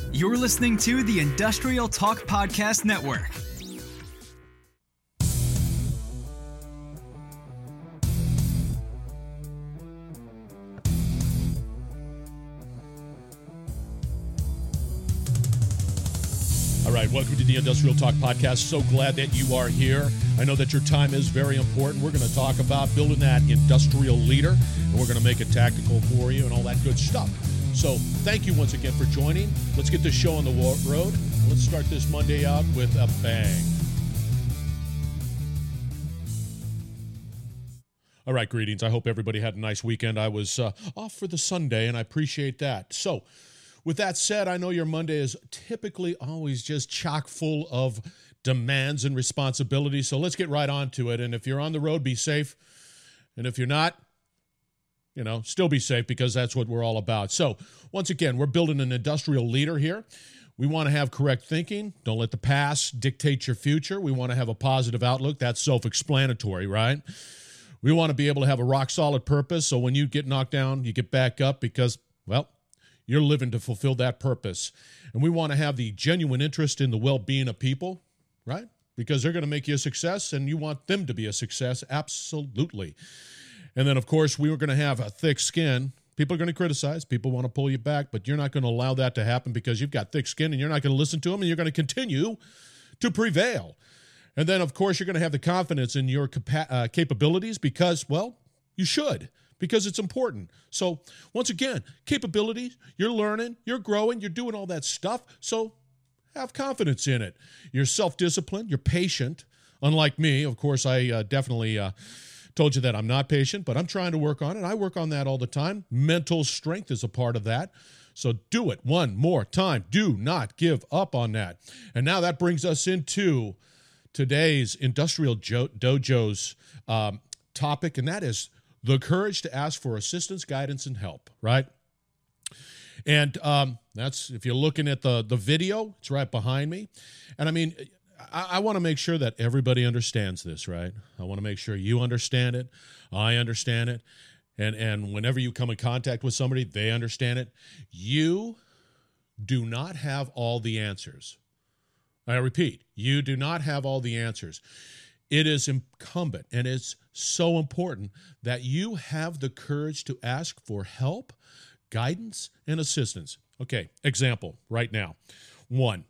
You're listening to the Industrial Talk Podcast Network. All right, welcome to the Industrial Talk Podcast. So glad that you are here. I know that your time is very important. We're going to talk about building that industrial leader, and we're going to make it tactical for you and all that good stuff. So thank you once again for joining. Let's get this show on the road. Let's start this Monday out with a bang. All right, greetings. I hope everybody had a nice weekend. I was off for the Sunday, and I appreciate that. So with that said, I know your Monday is typically always just chock full of demands and responsibilities. So let's get right on to it. And if you're on the road, be safe. And if you're not, still be safe, because that's what we're all about. So once again, we're building an industrial leader here. We want to have correct thinking. Don't let the past dictate your future. We want to have a positive outlook. That's self-explanatory, right? We want to be able to have a rock-solid purpose, so when you get knocked down, you get back up because, well, you're living to fulfill that purpose. And we want to have the genuine interest in the well-being of people, right? Because they're going to make you a success, and you want them to be a success, absolutely. And then, of course, we were going to have a thick skin. People are going to criticize. People want to pull you back, but you're not going to allow that to happen because you've got thick skin, and you're not going to listen to them, and you're going to continue to prevail. And then, of course, you're going to have the confidence in your capabilities because, well, you should, because it's important. So, once again, capabilities, you're learning, you're growing, you're doing all that stuff, so have confidence in it. You're self-disciplined, you're patient. Unlike me, of course, I definitely told you that I'm not patient, but I'm trying to work on it. I work on that all the time. Mental strength is a part of that. So do it one more time. Do not give up on that. And now that brings us into today's Industrial Dojo's topic, and that is the courage to ask for assistance, guidance, and help, right? And that's, if you're looking at the video, it's right behind me. And I mean, I want to make sure that everybody understands this, right? I want to make sure you understand it, I understand it, and whenever you come in contact with somebody, they understand it. You do not have all the answers. I repeat, you do not have all the answers. It is incumbent, and it's so important that you have the courage to ask for help, guidance, and assistance. Okay, example right now. 1,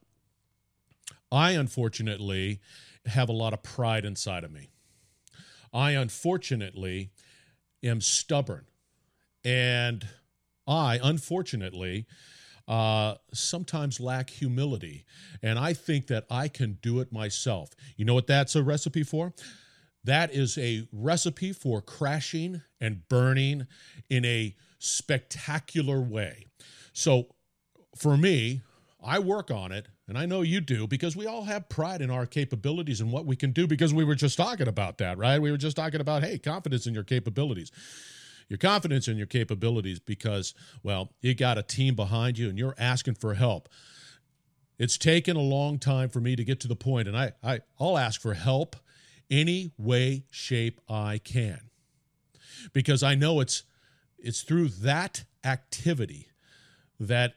I, unfortunately, have a lot of pride inside of me. I, unfortunately, am stubborn. And I, unfortunately, sometimes lack humility. And I think that I can do it myself. You know what that's a recipe for? That is a recipe for crashing and burning in a spectacular way. So for me, I work on it, and I know you do, because we all have pride in our capabilities and what we can do, because we were just talking about that, right? We were just talking about, hey, confidence in your capabilities. Your confidence in your capabilities because, well, you got a team behind you and you're asking for help. It's taken a long time for me to get to the point, and I'll ask for help any way, shape I can, because I know it's through that activity that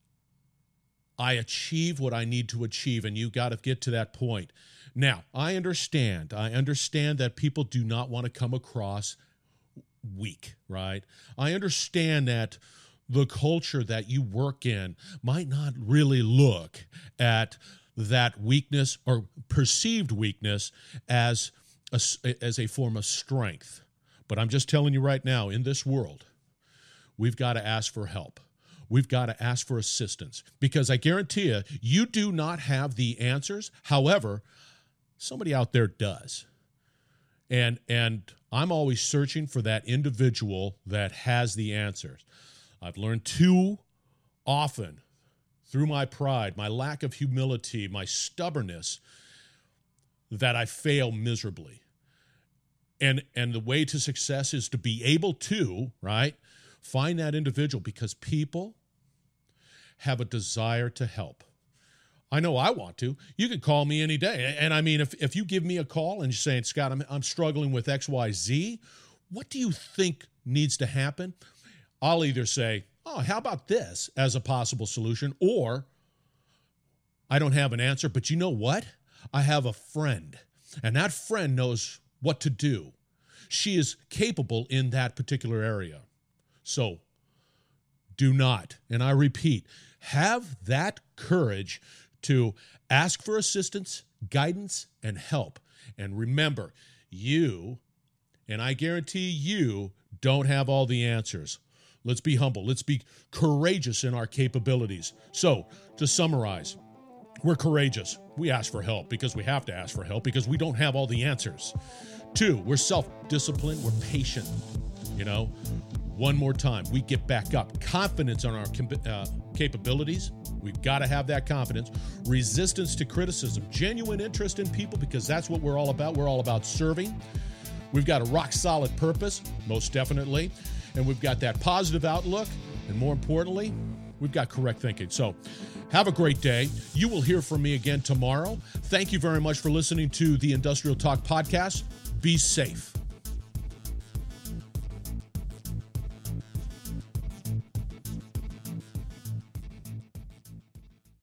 I achieve what I need to achieve, and you got to get to that point. Now, I understand that people do not want to come across weak, right? I understand that the culture that you work in might not really look at that weakness or perceived weakness as a form of strength. But I'm just telling you right now, in this world, we've got to ask for help. We've got to ask for assistance, because I guarantee you, you do not have the answers. However, somebody out there does. And I'm always searching for that individual that has the answers. I've learned too often through my pride, my lack of humility, my stubbornness, that I fail miserably. And the way to success is to be able to, right, find that individual, because people have a desire to help. I know I want to. You can call me any day. And I mean, if you give me a call and you're saying, Scott, I'm struggling with X, Y, Z, what do you think needs to happen? I'll either say, oh, how about this as a possible solution? Or I don't have an answer, but you know what? I have a friend, and that friend knows what to do. She is capable in that particular area. So do not, and I repeat, have that courage to ask for assistance, guidance, and help. And remember, you, and I guarantee you, don't have all the answers. Let's be humble. Let's be courageous in our capabilities. So, to summarize, we're courageous. We ask for help because we have to ask for help because we don't have all the answers. 2, we're self-disciplined. We're patient. One more time, we get back up. Confidence on our capabilities. We've got to have that confidence. Resistance to criticism. Genuine interest in people because that's what we're all about. We're all about serving. We've got a rock-solid purpose, most definitely. And we've got that positive outlook. And more importantly, we've got correct thinking. So have a great day. You will hear from me again tomorrow. Thank you very much for listening to the Industrial Talk Podcast. Be safe.